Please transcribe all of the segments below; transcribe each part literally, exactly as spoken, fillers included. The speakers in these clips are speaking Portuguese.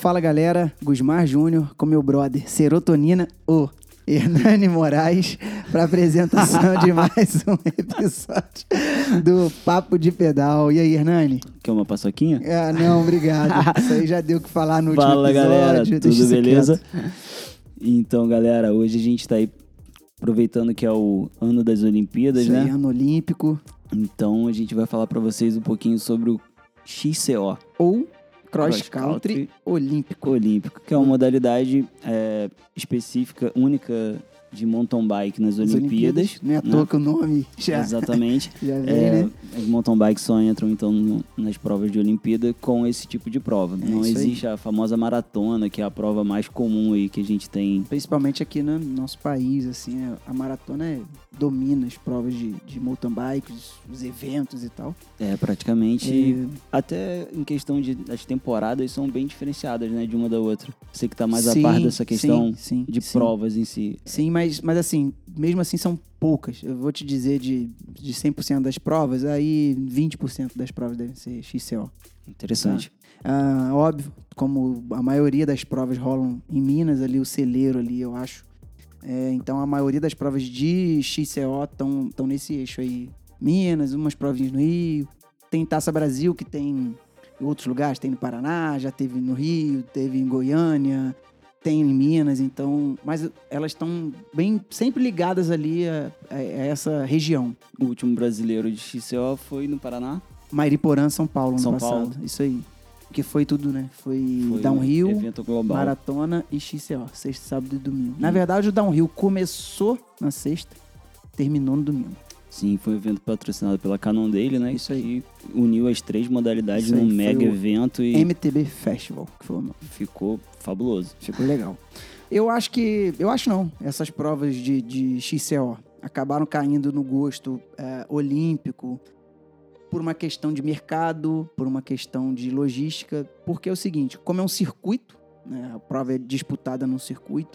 Fala galera, Gusmar Júnior com meu brother Serotonina, o Hernani Moraes, para apresentação de mais um episódio do Papo de Pedal. E aí, Hernani? Quer uma paçoquinha? Ah, não, obrigado. Isso aí já deu o que falar no último Fala, episódio. galera, tudo beleza? Quieto. Então, galera, hoje a gente tá aí aproveitando que é o ano das Olimpíadas, Isso né? aí, ano olímpico. Então, a gente vai falar para vocês um pouquinho sobre o X C O. Ou Cross, Cross Country, Country Olímpico. Olímpico, que é uma modalidade é, específica, única de mountain bike nas As Olimpíadas. Não é à né? toa que o nome já, Exatamente. já vem, É, né? As mountain bikes só entram, então, no- nas provas de Olimpíada com esse tipo de prova. É Não isso aí. existe a famosa maratona, que é a prova mais comum aí que a gente tem. Principalmente aqui no nosso país, assim, é- a maratona é- domina as provas de, de mountain bikes, os eventos e tal. É, praticamente. É, Até em questão de. As temporadas são bem diferenciadas, né? De uma da outra. Você que tá mais sim, a par dessa questão sim, sim, de sim. provas em si. Sim, mas, mas assim, mesmo assim são poucas. Eu vou te dizer de, de cem por cento das provas, aí vinte por cento das provas devem ser X C O. Interessante. Ah, óbvio, como a maioria das provas rolam em Minas, ali o celeiro ali, eu acho. É, então a maioria das provas de X C O estão nesse eixo aí. Minas, umas provinhas no Rio. Tem Taça Brasil, que tem em outros lugares, tem no Paraná, já teve no Rio, teve em Goiânia, tem em Minas, então... Mas elas estão bem, sempre ligadas ali a, a- a essa região. O último brasileiro de X C O foi no Paraná. Mairiporã, São Paulo, ano São passado. Paulo. Isso aí. Que foi tudo, né? Foi, Foi downhill, um evento global. maratona e X C O. Sexta, sábado e domingo. Na verdade, o downhill começou na sexta, terminou no domingo. Sim, foi um evento patrocinado pela Cannondale, né? Isso aí. Que uniu as três modalidades Isso aí, num foi mega o evento e M T B Festival, que foi o nome. ficou fabuloso. Ficou legal. Eu acho que... Eu acho não. Essas provas de, de X C O acabaram caindo no gosto é, olímpico por uma questão de mercado, por uma questão de logística. Porque é o seguinte, como é um circuito, né, a prova é disputada num circuito,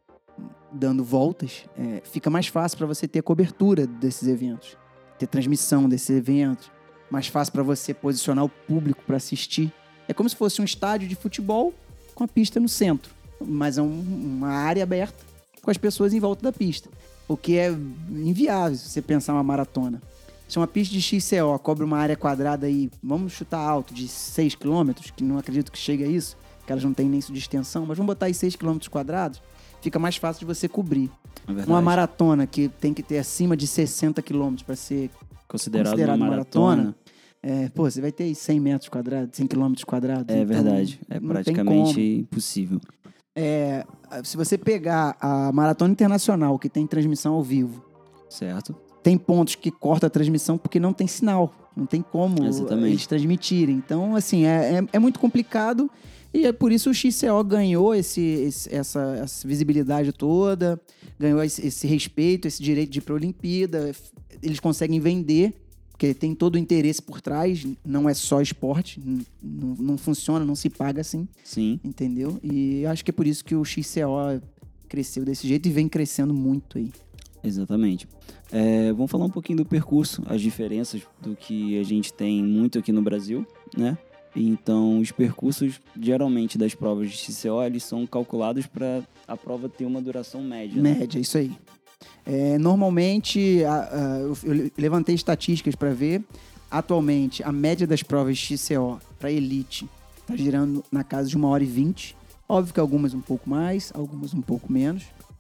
dando voltas, é, fica mais fácil para você ter cobertura desses eventos, ter transmissão desses eventos, mais fácil para você posicionar o público para assistir. É como se fosse um estádio de futebol com a pista no centro, mas é um- uma área aberta com as pessoas em volta da pista, o que é inviável se você pensar uma maratona. Se uma pista de X C O cobre uma área quadrada aí, vamos chutar alto, de seis quilômetros, que não acredito que chegue a isso, que elas não têm nem isso de extensão, mas vamos botar aí seis quilômetros quadrados, fica mais fácil de você cobrir. É verdade. Uma maratona que tem que ter acima de sessenta quilômetros para ser Considerado, considerado uma maratona. é, pô, você vai ter aí cem metros quadrados, cem quilômetros quadrados. É então verdade. É não tem praticamente como. impossível. É, se você pegar a Maratona Internacional, que tem transmissão ao vivo, Certo? tem pontos que corta a transmissão porque não tem sinal. Não tem como Exatamente. eles transmitirem. Então, assim, é, é, é muito complicado. E é por isso o X C O ganhou esse, esse- essa, essa visibilidade toda, ganhou esse, esse respeito, esse direito de ir para a Olimpíada. Eles conseguem vender, porque tem todo o interesse por trás. Não é só esporte. n- Não, não funciona, não se paga assim. Sim. Entendeu? E eu acho que é por isso que o X C O cresceu desse jeito e vem crescendo muito aí. Exatamente. É, vamos falar um pouquinho do percurso, as diferenças do que a gente tem muito aqui no Brasil, né? Então, os percursos, geralmente, das provas de X C O, eles são calculados para a prova ter uma duração média. né? Média, isso aí. É, normalmente, a- a- eu, eu levantei estatísticas para ver. Atualmente, a média das provas X C O para elite está girando na casa de uma hora e vinte. Óbvio que algumas um pouco mais, algumas um pouco menos.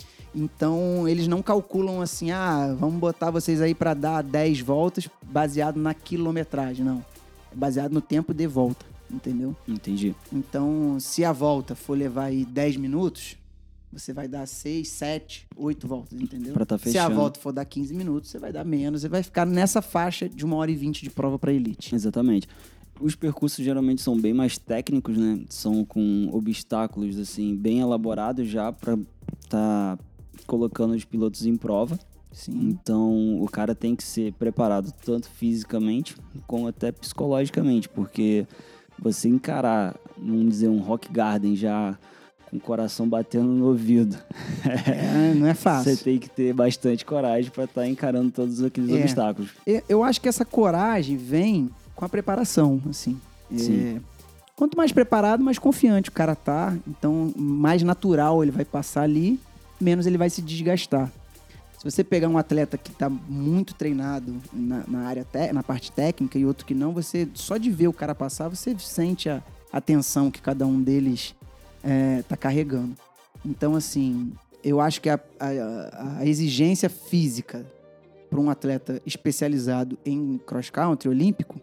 Então, eles não calculam assim, ah, vamos botar vocês aí para dar dez voltas baseado na quilometragem, não. É baseado no tempo de volta, entendeu? Entendi. Então, se a volta for levar aí dez minutos, você vai dar seis, sete, oito voltas, entendeu? Pra tá Se a fechando. volta for dar quinze minutos, você vai dar menos. Você vai ficar nessa faixa de uma hora e vinte de prova para elite. Exatamente. Os percursos geralmente são bem mais técnicos, né? São com obstáculos, assim, bem elaborados já para tá colocando os pilotos em prova. Sim. Então, o cara tem que ser preparado tanto fisicamente como até psicologicamente, porque você encarar, vamos dizer, um rock garden já com o coração batendo no ouvido, É, não é fácil. você tem que ter bastante coragem para estar encarando todos aqueles É. obstáculos. Eu- Eu acho que essa coragem vem com a preparação, assim. É, Sim. Quanto mais preparado, mais confiante o cara tá. Então, mais natural ele vai passar ali, menos ele vai se desgastar. Se você pegar um atleta que está muito treinado na, na área te- na parte técnica e outro que não, você só de ver o cara passar, você sente a, a tensão que cada um deles está carregando. Então, assim, eu acho que a, a, a exigência física para um atleta especializado em cross-country olímpico,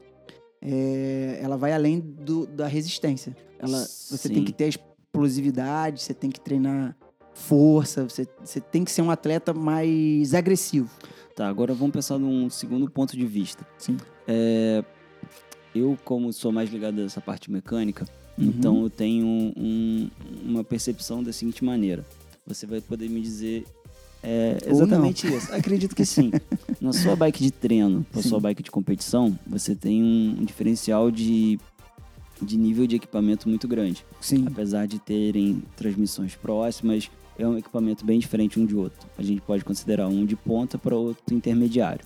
é, ela vai além do, da resistência. Ela, você Sim. tem que ter a explosividade, você tem que treinar força, você, você tem que ser um atleta mais agressivo. Tá, agora vamos pensar num segundo ponto de vista. Sim. É, eu, como sou mais ligado a essa parte mecânica, Uhum. então eu tenho um, uma percepção da seguinte maneira. Você vai poder me dizer é, Ou exatamente isso. Acredito que sim. Na sua bike de treino, na Sim. sua bike de competição, você tem um, um diferencial de, de nível de equipamento muito grande. Sim. Apesar de terem transmissões próximas, é um equipamento bem diferente um de outro. A gente pode considerar um de ponta para outro intermediário.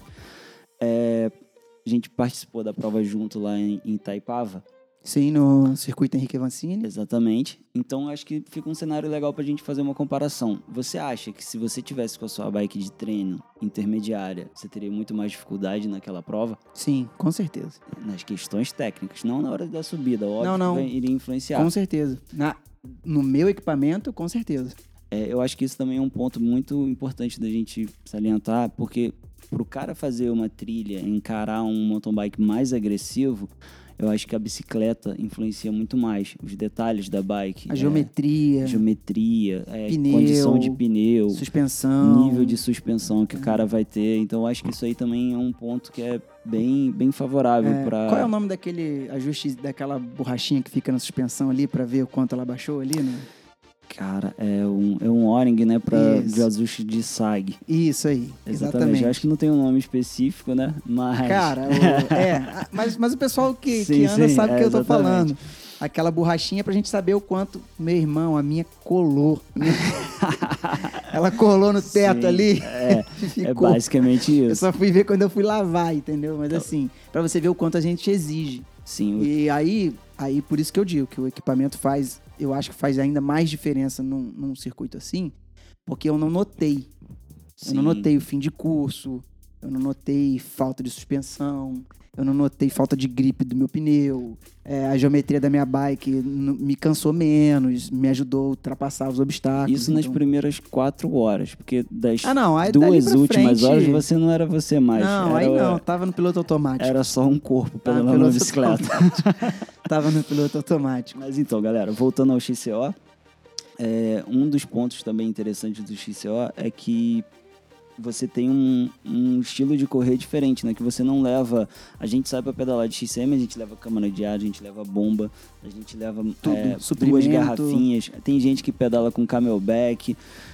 É, a gente participou da prova junto lá em, em Itaipava. Sim, no circuito Henrique Avancini. Exatamente. Então, acho que fica um cenário legal para a gente fazer uma comparação. Você acha que se você tivesse com a sua bike de treino intermediária, você teria muito mais dificuldade naquela prova? Sim, com certeza. Nas questões técnicas, não na hora da subida. Óbvio Não, não. que vai, iria influenciar. Com certeza. Na, no meu equipamento, com certeza. É, eu acho que isso também é um ponto muito importante da gente salientar, porque pro cara fazer uma trilha, encarar um mountain bike mais agressivo, eu acho que a bicicleta influencia muito mais. Os detalhes da bike. A é, geometria, geometria, é, Pneu, condição de pneu, suspensão. nível de suspensão que o cara vai ter. Então, eu acho que isso aí também é um ponto que é bem, bem favorável É, para... Qual é o nome daquele ajuste, daquela borrachinha que fica na suspensão ali pra ver o quanto ela baixou ali, né? Cara, é um, é um O-ring, né? Pra, Isso. de ajuste de S A G. Isso aí, exatamente. Eu acho que não tem um nome específico, né? Mas... Cara, o- é, mas, mas o pessoal que, Sim, que anda sim, sabe o é, que eu tô exatamente. falando. Aquela borrachinha pra gente saber o quanto, meu irmão, a minha colou. Ela colou no teto Sim, ali. É, é Ficou. basicamente Eu isso. só fui ver quando eu fui lavar, entendeu? Mas assim, pra você ver o quanto a gente exige. Sim, o- E aí, aí por isso que eu digo que o equipamento faz, eu acho que faz ainda mais diferença num, num circuito assim, porque eu não notei. Eu não sim. notei o fim de curso, eu não notei falta de suspensão, eu não notei falta de gripe do meu pneu, é, a geometria da minha bike n- me cansou menos, me ajudou a ultrapassar os obstáculos. Isso nas então- primeiras quatro horas, porque das Ah, não, aí dali duas pra últimas frente- horas você não era você mais. Não, era, aí não, tava no piloto automático. Era só um corpo Tava pedalando no na piloto bicicleta. automático. Tava no piloto automático. Mas então, galera, voltando ao X C O, é, um dos pontos também interessantes do X C O é que você tem um, um estilo de correr diferente, né? Que você não leva... A gente sai pra pedalar de X C M, a gente leva câmara de ar, a gente leva bomba, a gente leva Tudo, é, duas suprimento. garrafinhas. Tem gente que pedala com camelback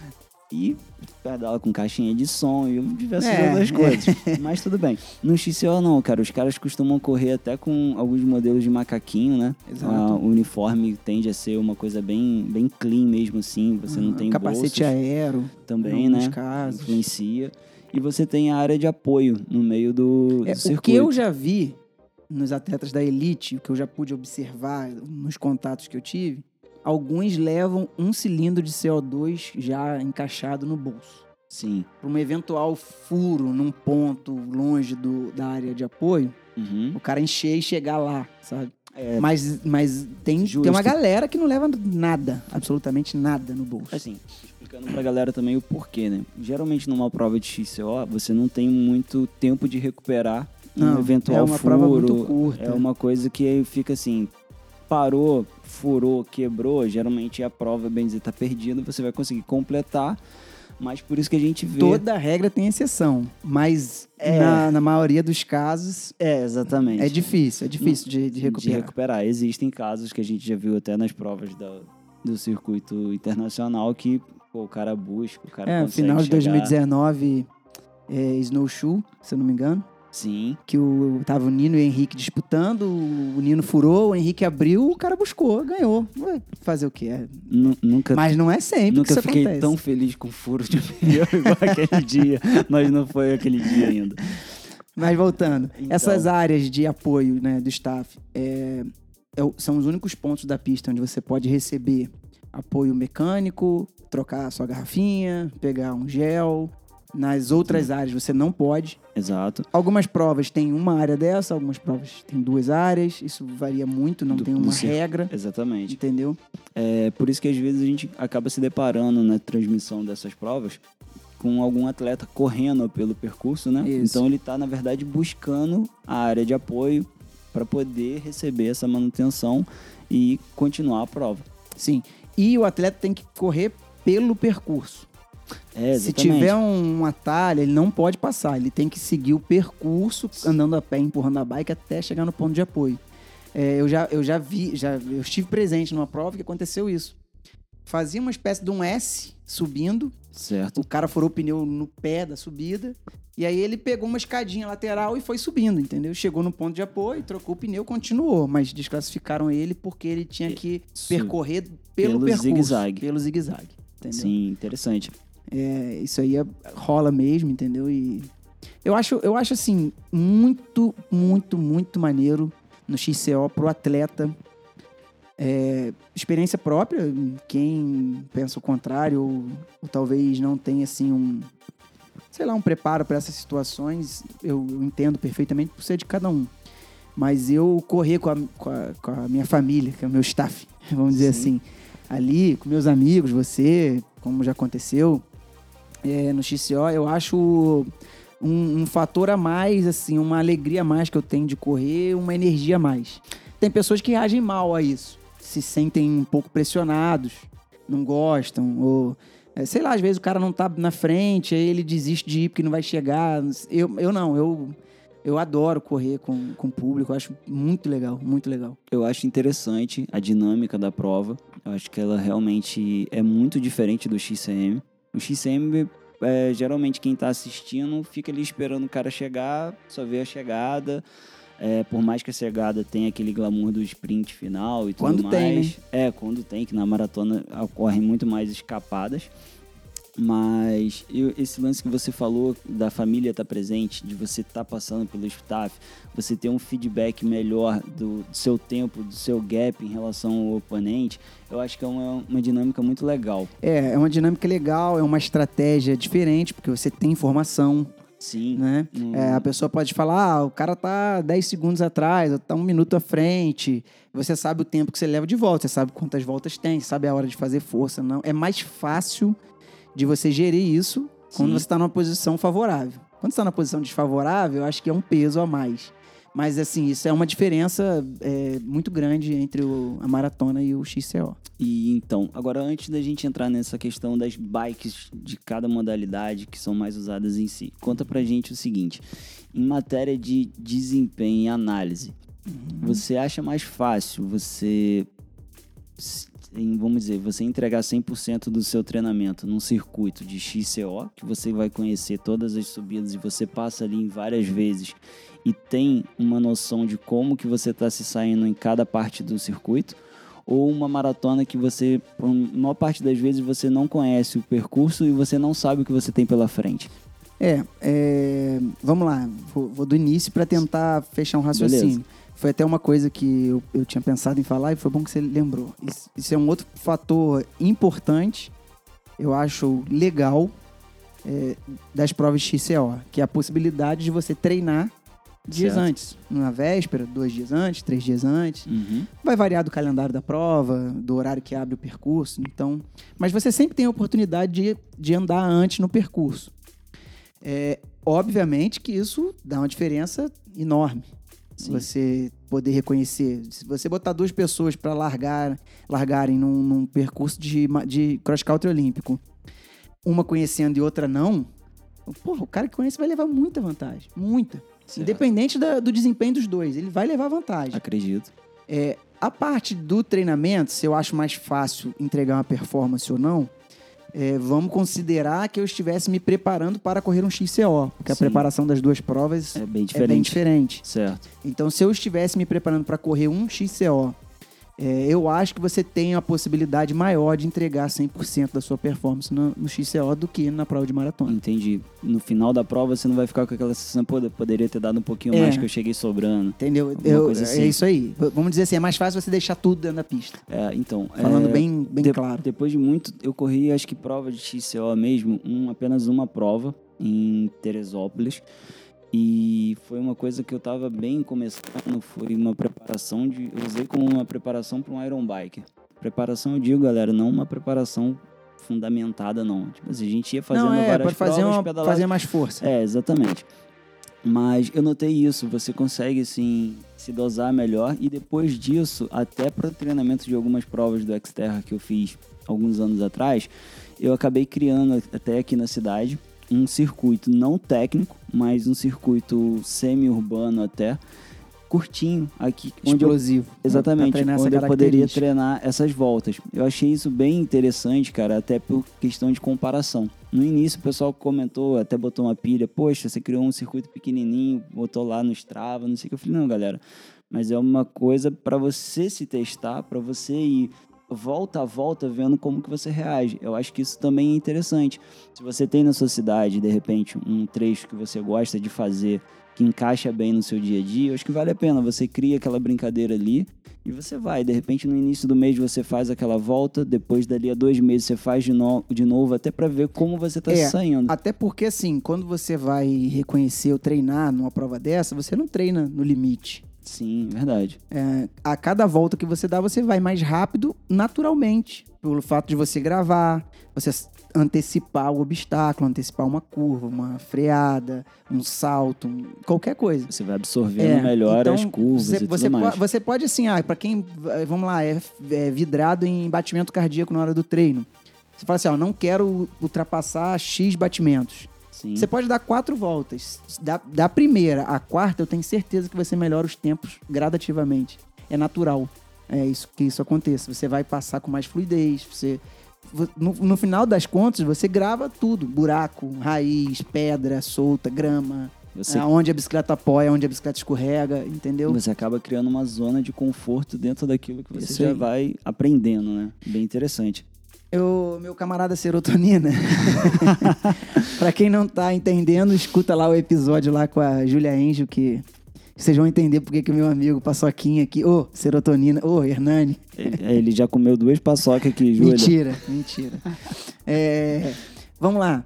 e pedala com caixinha de som e diversas É, outras é. coisas. Mas tudo bem. No X C O não, cara. Os caras costumam correr até com alguns modelos de macaquinho, né? Exato. Ah, o uniforme tende a ser uma coisa bem, bem clean mesmo assim. Você não Ah, tem capacete bolsos aero, também, em alguns né? casos. Influencia. E você tem a área de apoio no meio do, do É, o circuito. que eu já vi nos atletas da elite, o que eu já pude observar nos contatos que eu tive, alguns levam um cilindro de C O dois já encaixado no bolso. Sim. Para um eventual furo num ponto longe do, da área de apoio, Uhum. o cara encher e chegar lá, sabe? É, Mas, mas tem, Justo. tem uma galera que não leva nada, absolutamente nada no bolso. assim, explicando pra galera também o porquê, né? Geralmente numa prova de X C O, você não tem muito tempo de recuperar um Não, eventual é uma furo. prova muito curta. É uma coisa que fica assim, parou, furou, quebrou, geralmente a prova, bem dizer, tá perdida, você vai conseguir completar, mas por isso que a gente vê... Toda regra tem exceção, mas É. na, na maioria dos casos É, exatamente. é difícil, é difícil de, de recuperar. De recuperar. Existem casos que a gente já viu até nas provas da, do circuito internacional que pô, o cara busca, o cara É, no consegue final de chegar. dois mil e dezenove, é, Snowshoe, se eu não me engano, Sim, que o, tava o Nino e o Henrique disputando, o Nino furou, o Henrique abriu, o cara buscou, ganhou. Vai fazer o quê? É, Nu- nunca, mas não é sempre que nunca isso fiquei acontece. tão feliz com furo de pneu igual aquele dia, mas não foi aquele dia ainda. Mas voltando, Então. essas áreas de apoio, né, do staff, é, é o- são os únicos pontos da pista onde você pode receber apoio mecânico, trocar a sua garrafinha, pegar um gel. Nas outras áreas você não pode. Exato. Algumas provas têm uma área dessa, algumas provas têm duas áreas. Isso varia muito, não Do- tem do uma cir- regra, Exatamente. entendeu? É por isso que às vezes a gente acaba se deparando na transmissão dessas provas com algum atleta correndo pelo percurso, né? Isso. Então ele está, na verdade, buscando a área de apoio para poder receber essa manutenção e continuar a prova. Sim. E o atleta tem que correr pelo percurso. É, Se exatamente. tiver um atalho, ele não pode passar. Ele tem que seguir o percurso, andando a pé, empurrando a bike até chegar no ponto de apoio. É, eu, já, eu já vi, já, eu estive presente numa prova que aconteceu isso. Fazia uma espécie de um S subindo, Certo. o cara furou o pneu no pé da subida, e aí ele pegou uma escadinha lateral e foi subindo, entendeu? Chegou no ponto de apoio, trocou o pneu, continuou, mas desclassificaram ele porque ele tinha que Isso. percorrer pelo, Pelo percurso, zigue-zague. pelo zigue-zague, entendeu? Sim, interessante. É, isso aí é- rola mesmo, entendeu? E eu acho, eu acho assim, muito, muito, muito maneiro no X C O pro atleta. É, experiência própria, quem pensa o contrário, ou, ou talvez não tenha assim um, sei lá, um preparo para essas situações, eu, eu entendo perfeitamente por ser de cada um. Mas eu correr com a, com a, com a minha família, que é o meu staff, vamos dizer Sim. assim, ali, com meus amigos, você, como já aconteceu, é, no X C O, eu acho um, um fator a mais, assim, uma alegria a mais que eu tenho de correr, uma energia a mais. Tem pessoas que reagem mal a isso, se sentem um pouco pressionados, não gostam, ou, é, sei lá, às vezes o cara não tá na frente, aí ele desiste de ir porque não vai chegar. Eu, eu não, eu, eu adoro correr com, com o público, eu acho muito legal, muito legal. Eu acho interessante a dinâmica da prova. Eu acho que ela realmente é muito diferente do X C M. O X C M, é, geralmente quem tá assistindo fica ali esperando o cara chegar, só vê a chegada. É, por mais que a chegada tenha aquele glamour do sprint final e tudo Quando mais. tem, né? É, quando tem, que na maratona ocorrem muito mais escapadas. Mas eu- esse lance que você falou da família estar presente, de você estar passando pelo staff, você ter um feedback melhor do, do seu tempo, do seu gap em relação ao oponente, eu acho que é uma, uma dinâmica muito legal. É, é uma dinâmica legal, é uma estratégia diferente, porque você tem informação, Sim. né? Hum. É, a pessoa pode falar, ah, o cara tá dez segundos atrás, ou tá um minuto à frente. Você sabe o tempo que você leva de volta, você sabe quantas voltas tem, você sabe a hora de fazer força. Não. É mais fácil de você gerir isso quando Sim. você está numa posição favorável. Quando você está na posição desfavorável, eu acho que é um peso a mais. Mas, assim, isso é uma diferença é, muito grande entre o- a maratona e o X C O. E então, agora antes da gente entrar nessa questão das bikes de cada modalidade que são mais usadas em si, conta pra gente o seguinte: em matéria de desempenho e análise, você acha mais fácil você, em- vamos dizer, você entregar cem por cento do seu treinamento num circuito de X C O, que você vai conhecer todas as subidas e você passa ali em várias vezes e tem uma noção de como que você está se saindo em cada parte do circuito, ou uma maratona que você, por maior parte das vezes, você não conhece o percurso e você não sabe o que você tem pela frente? É, é, vamos lá, vou, vou do início para tentar fechar um raciocínio. Beleza. Foi até uma coisa que eu, eu tinha pensado em falar e foi bom que você lembrou. Isso, isso é um outro fator importante, eu acho legal, é, das provas X C O, que é a possibilidade de você treinar dias Certo. antes. Na véspera, dois dias antes, três dias antes. Uhum. Vai variar do calendário da prova, do horário que abre o percurso, então... Mas você sempre tem a oportunidade de, de andar antes no percurso. É, obviamente que isso dá uma diferença enorme. Sim. Você poder reconhecer. Se você botar duas pessoas para largar, largarem num, num percurso de, ma- de cross-country olímpico, uma conhecendo e outra não, porra, o cara que conhece vai levar muita vantagem. Muita. Certo. Independente da- do desempenho dos dois, ele vai levar vantagem. Acredito. É, a parte do treinamento, se eu acho mais fácil entregar uma performance ou não, é, vamos considerar que eu estivesse me preparando para correr um X C O, porque a Sim. preparação das duas provas É bem é diferente. bem diferente. Certo. Então, se eu estivesse me preparando para correr um X C O é, eu acho que você tem a possibilidade maior de entregar cem por cento da sua performance no, no X C O do que na prova de maratona. Entendi. No final da prova você não vai ficar com aquela sensação, pô, eu poderia ter dado um pouquinho É. mais que eu cheguei sobrando. Entendeu? Alguma Eu, coisa assim. É isso aí. V- Vamos dizer assim, é mais fácil você deixar tudo dentro da pista. É, então... Falando é, bem, bem de- claro. Depois de muito... Eu corri, acho que prova de X C O mesmo, um, apenas uma prova em Teresópolis. E foi uma coisa que eu tava bem começando, foi uma preparação de... Eu usei como uma preparação para um Iron Bike. Preparação, eu digo, galera, não uma preparação fundamentada, não. Tipo assim, a gente ia fazendo Não, é, várias pode fazer, provas, uma, pedaladas. fazer mais força. É, exatamente. Mas eu notei isso, você consegue, assim, se dosar melhor. E depois disso, até para o treinamento de algumas provas do Xterra que eu fiz alguns anos atrás, eu acabei criando até aqui na cidade um circuito não técnico, mas um circuito semi-urbano até, curtinho, aqui onde eu, Explosivo. exatamente, Pra treinar essa onde eu poderia característica. treinar essas voltas. Eu achei isso bem interessante, cara, até por questão de comparação. No início o pessoal comentou, até botou uma pilha, poxa, você criou um circuito pequenininho, botou lá no Strava, não sei o que. Eu falei, não, galera, mas é uma coisa para você se testar, para você ir volta a volta vendo como que você reage. Eu acho que isso também é interessante. Se você tem na sua cidade, de repente, um trecho que você gosta de fazer, que encaixa bem no seu dia a dia, eu acho que vale a pena. Você cria aquela brincadeira ali e você vai. De repente, no início do mês você faz aquela volta, depois dali a dois meses você faz de, no... de novo, até para ver como você está É, se saindo. Até porque, assim, quando você vai reconhecer ou treinar numa prova dessa, você não treina no limite. Sim, verdade. É, a cada volta que você dá, você vai mais rápido naturalmente. Pelo fato de você gravar, você antecipar o obstáculo, antecipar uma curva, uma freada, um salto, um- qualquer coisa. Você vai absorvendo É, melhor então, as curvas você, e tudo você, mais. po- você pode, assim, ah, para quem, eh, vamos lá, é, é vidrado em batimento cardíaco na hora do treino. Você fala assim, ó, não quero ultrapassar X batimentos. Sim. Você pode dar quatro voltas. Da, da primeira à quarta, eu tenho certeza que você melhora os tempos gradativamente. É natural. É isso que isso aconteça. Você vai passar com mais fluidez. Você, no, no final das contas, você grava tudo. Buraco, raiz, pedra solta, grama. Você, Onde a bicicleta apoia, onde a bicicleta escorrega, entendeu? você acaba criando uma zona de conforto dentro daquilo que você Isso já aí. vai aprendendo, né? Bem interessante. Eu, meu camarada Serotonina, pra quem não tá entendendo, escuta lá o episódio lá com a Julia Angel, que vocês vão entender porque que o meu amigo Paçoquinha aqui, ô, Serotonina, ô, Hernani. Ele, ele já comeu duas paçocas aqui, Júlia. Mentira, mentira. É, vamos lá.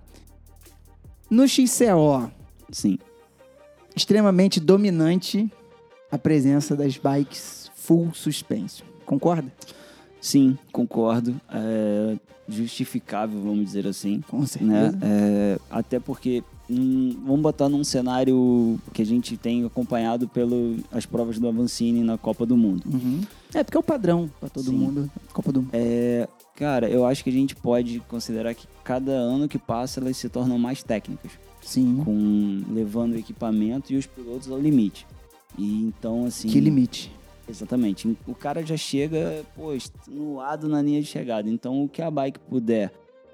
No X C O, Sim. extremamente dominante a presença das bikes full suspension. Concorda? Sim, concordo. É justificável, vamos dizer assim. Com Né? certeza. É, até porque, hum, vamos botar num cenário que a gente tem acompanhado pelas provas do Avancini na Copa do Mundo. Uhum. É porque é o padrão pra todo Sim. mundo. Copa do Mundo. É, cara, eu acho que a gente pode considerar que cada ano que passa elas se tornam mais técnicas, Sim. com levando o equipamento e os pilotos ao limite. E então, assim... Que limite. Exatamente. O cara já chega, pô, extenuado na linha de chegada. Então, o que a bike puder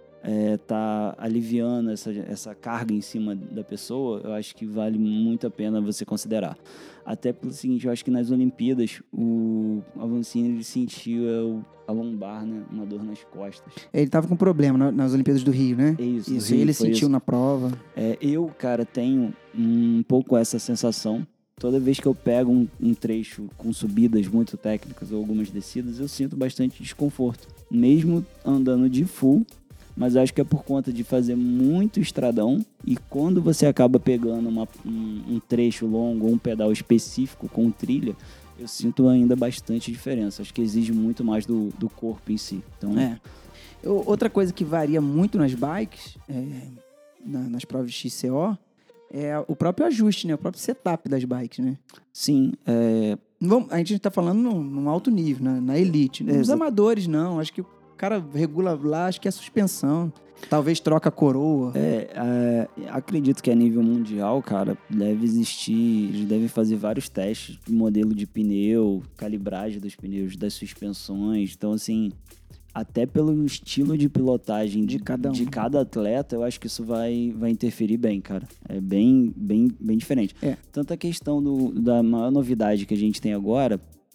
é, tá aliviando essa, essa carga em cima da pessoa, eu acho que vale muito a pena você considerar. Até pelo seguinte, eu acho que nas Olimpíadas, o Avancini, ele sentiu a lombar, né? Uma dor nas costas. Ele tava com problema na- nas Olimpíadas do Rio, né? É isso, do Isso, Rio, ele foi sentiu isso. na prova. É, eu, cara, tenho um pouco essa sensação. Toda vez que eu pego um, um trecho com subidas muito técnicas ou algumas descidas, eu sinto bastante desconforto. Mesmo andando de full, mas acho que é por conta de fazer muito estradão. E quando você acaba pegando uma, um, um trecho longo ou um pedal específico com trilha, eu sinto ainda bastante diferença. Acho que exige muito mais do, do corpo em si. Então, É. Eu- outra coisa que varia muito nas bikes, é, na- nas provas de X C O, é o próprio ajuste, né? O próprio setup das bikes, né? sim, é, Vamos- a gente tá falando num, num alto nível, na, na elite. Nos Exato. amadores, não. Acho que o cara regula lá, acho que é suspensão. Talvez troca a coroa. É, é, acredito que a nível mundial, cara, deve existir, eles devem fazer vários testes, modelo de pneu, calibragem dos pneus, das suspensões. Então, assim, até pelo estilo de pilotagem De cada um. de cada atleta, eu acho que isso vai, vai interferir bem, cara. É bem, bem, bem diferente. É. Tanto a questão do, da maior novidade que a gente tem agora,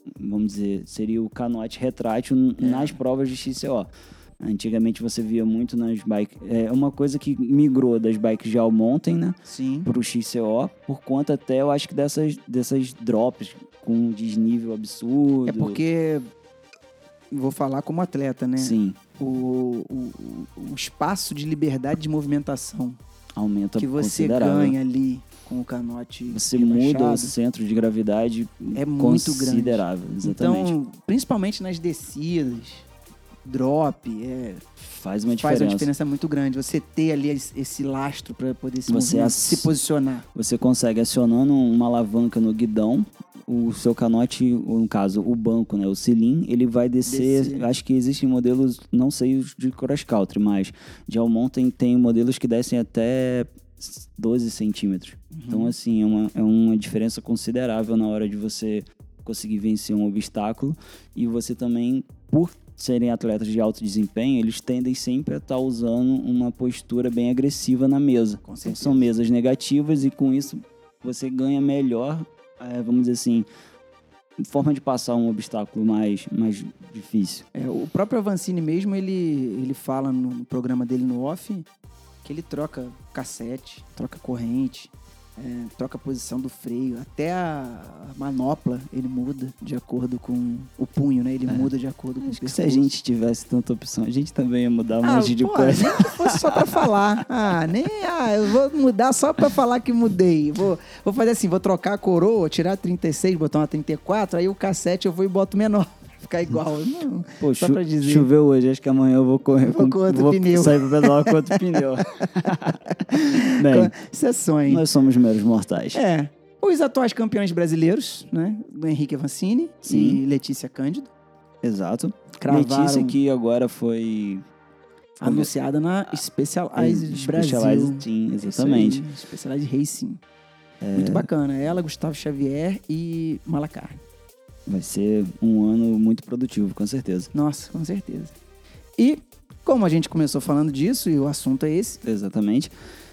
vamos dizer, seria o canote retrátil É. nas provas de X C O. Antigamente você via muito nas bikes. É uma coisa que migrou das bikes de all mountain, né? Sim. Pro X C O, por conta até, eu acho que dessas, dessas drops com um desnível absurdo. É porque, vou falar como atleta, né? Sim, O, o, o espaço de liberdade de movimentação aumenta que você considerável. ganha ali com o canote Você rebaixado muda o centro de gravidade é muito grande. considerável. Exatamente. Então, principalmente nas descidas, drop, é, faz uma faz diferença. uma diferença muito grande. Você ter ali esse, esse lastro para poder se, Você movimentar, ass- se posicionar. Você consegue, acionando uma alavanca no guidão, o seu canote, ou no caso, o banco, né, o selim, ele vai descer. Descer. Acho que existem modelos, não sei os de cross country, mas de all mountain tem modelos que descem até doze centímetros. Uhum. Então, assim, é uma, é uma diferença considerável na hora de você conseguir vencer um obstáculo. E você também, por serem atletas de alto desempenho, eles tendem sempre a estar usando uma postura bem agressiva na mesa. Com Então, certeza. são mesas negativas e com isso você ganha melhor, é, vamos dizer assim, forma de passar um obstáculo mais, mais difícil. É, o próprio Avancini mesmo, ele, ele fala no, no programa dele no off que ele troca cassete, troca corrente, é, troca a posição do freio, até a, a manopla ele muda de acordo com o punho, né? Ele É. muda de acordo com o Acho que se a pescoço. gente tivesse tanta opção, a gente também ia mudar um Ah, monte de pô, coisa. nem que fosse só pra falar. Ah, nem. Ah, eu vou mudar só pra falar que mudei. Vou, vou fazer assim: vou trocar a coroa, tirar a trinta e seis, botar uma trinta e quatro, aí o cassete eu vou e boto menor. Ficar igual. Não, Pô, só chu- pra dizer. choveu hoje, acho que amanhã eu vou correr Vou com outro pneu. sair pra pedalar com outro pneu. Bem, Isso é sonho. nós somos meros mortais. É. Os atuais campeões brasileiros, né? O Henrique Avancini Sim. e Letícia Cândido. Exato. Cravaram, Letícia que agora foi anunciada na Specialized É, Brasil. Specialized Team, exatamente. Isso aí, Specialized Racing. Muito bacana. Ela, Gustavo Xavier e Malacar. Vai ser um ano muito produtivo, com certeza. Nossa, com certeza. E, como a gente começou falando disso, e o assunto é esse, Exatamente.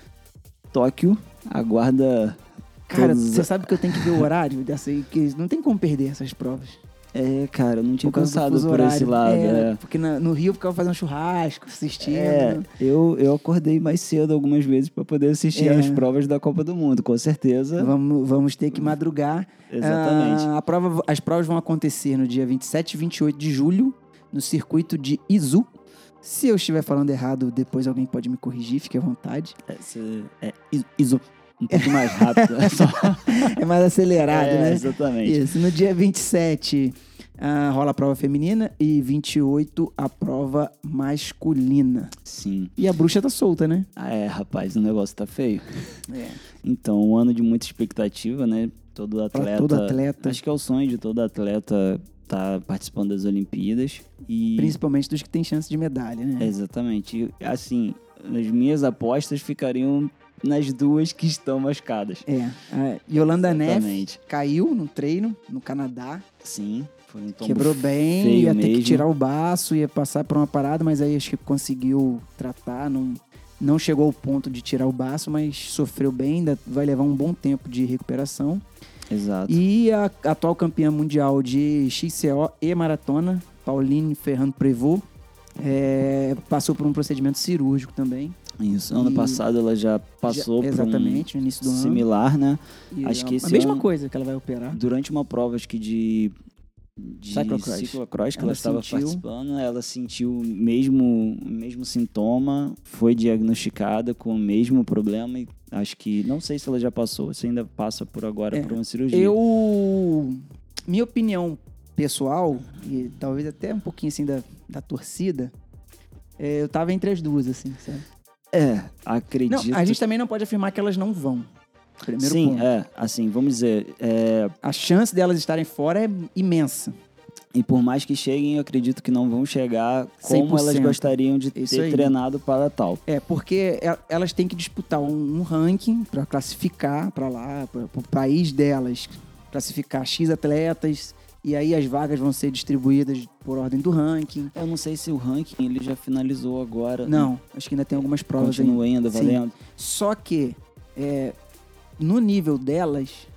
Tóquio aguarda. cara, todos- você sabe que eu tenho que ver o horário dessa aí, que não tem como perder essas provas. É, cara, eu não tinha Por causa do pensado fuso por horário. esse lado. É, É, porque na- no Rio eu ficava fazendo churrasco, assistindo. É, eu, eu acordei mais cedo algumas vezes para poder assistir É. às provas da Copa do Mundo, com certeza. Vamos, vamos ter que madrugar. Exatamente. Ah, a prova, as provas vão acontecer no dia vinte e sete e vinte e oito de julho, no circuito de Izu. Se eu estiver falando errado, depois alguém pode me corrigir, fique à vontade. É, cê- é is- iso, um pouco mais rápido. É, só... É mais acelerado, É, né? exatamente. Isso. No dia vinte e sete ah, rola a prova feminina e vinte e oito a prova masculina. Sim. E a bruxa tá solta, né? Ah, é, rapaz, o negócio tá feio. É. Então, um ano de muita expectativa, né? Todo atleta. todo atleta. Acho que é o sonho de todo atleta estar participando das Olimpíadas. E. Principalmente dos que têm chance de medalha, né? Exatamente. E, assim, as minhas apostas ficariam nas duas que estão mascadas. É. A Yolanda Neff Exatamente. caiu no treino no Canadá. Sim, foi um tombo Quebrou bem, feio ia ter mesmo. que tirar o baço, ia passar por uma parada, mas aí acho que conseguiu tratar, não, não chegou ao ponto de tirar o baço, mas sofreu bem, ainda vai levar um bom tempo de recuperação. Exato. E a atual campeã mundial de X C O e maratona, Pauline Ferrand-Prévot, é, passou por um procedimento cirúrgico também. Isso. Ano E- passado ela já passou Já- por exatamente, no início do um ano. similar, né? E acho é que a esse mesma ano- coisa que ela vai operar. Durante uma prova, acho que de, de Cyclocross. ciclocross que Ela ela, estava sentiu- participando, ela sentiu o mesmo, o mesmo sintoma, foi diagnosticada com o mesmo problema e acho que, não sei se ela já passou, se ainda passa por agora É, por uma cirurgia. Eu. Minha opinião pessoal, e talvez até um pouquinho assim da, da torcida, é, eu tava entre as duas, assim, sabe? É, Não, acredito... a gente também não pode afirmar que elas não vão. Primeiro Sim, ponto. é, assim, vamos dizer, é, A chance delas estarem fora é imensa. e por mais que cheguem, eu acredito que não vão chegar cem como por elas cento. gostariam de Isso ter aí. treinado para tal. É, porque e- elas têm que disputar um, um ranking para classificar para lá, para o país delas, classificar X atletas, e aí as vagas vão ser distribuídas por ordem do ranking. Eu não sei se o ranking ele já finalizou agora. Não, acho que ainda tem algumas provas Continua ainda Sim. valendo. Só que, é, no nível delas,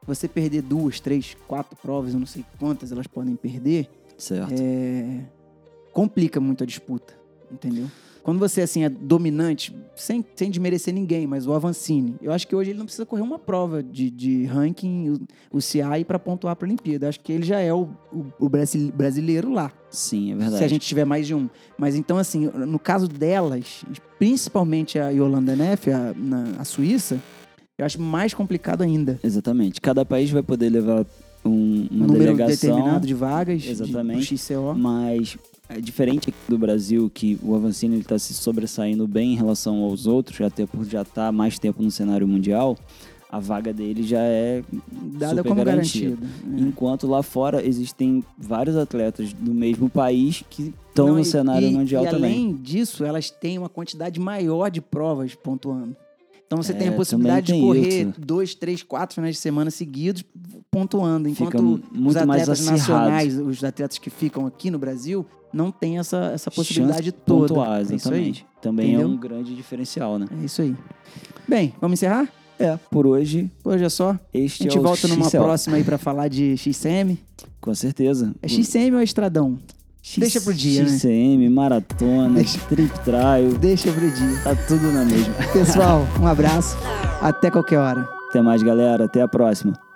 você perder duas, três, quatro provas, eu não sei quantas elas podem perder, Certo. é, complica muito a disputa, entendeu? Quando você, assim, é dominante, sem, sem desmerecer ninguém, mas o Avancini, eu acho que hoje ele não precisa correr uma prova de, de ranking, o, o C I, para pontuar para a Olimpíada. Acho que ele já é o, o, o brasi- brasileiro lá. Sim, é verdade. Se a gente tiver mais de um. Mas então, assim, no caso delas, principalmente a Yolanda Neff, a, na, a Suíça, eu acho mais complicado ainda. Exatamente. Cada país vai poder levar um, uma Um número delegação. determinado de vagas, Exatamente. de, do X C O. Mas é diferente aqui do Brasil, que o Avancini está se sobressaindo bem em relação aos outros, até por já estar tá mais tempo no cenário mundial, a vaga dele já é dada super como garantida. garantida. É. Enquanto lá fora existem vários atletas do mesmo país que estão Não, no e- cenário e, mundial e também. além disso, elas têm uma quantidade maior de provas pontuando. Então você É, tem a possibilidade de também tem correr isso. dois, três, quatro finais de semana seguidos pontuando. Enquanto Fica muito os mais atletas acirrado. nacionais, os atletas que ficam aqui no Brasil, não têm essa, essa possibilidade Chance de toda. pontuar, É isso aí. exatamente. Também Entendeu? é um grande diferencial, né? É isso aí. Bem, vamos encerrar? É, por hoje, Hoje é só. este A gente é o volta numa X C O. próxima aí pra falar de X C M. Com certeza. É X C M ou é Estradão? X- Deixa pro dia, né? X C M, maratona, Deixa- trip trial, Deixa pro dia. tá tudo na mesma. Pessoal, um abraço. Até qualquer hora. Até mais, galera. Até a próxima.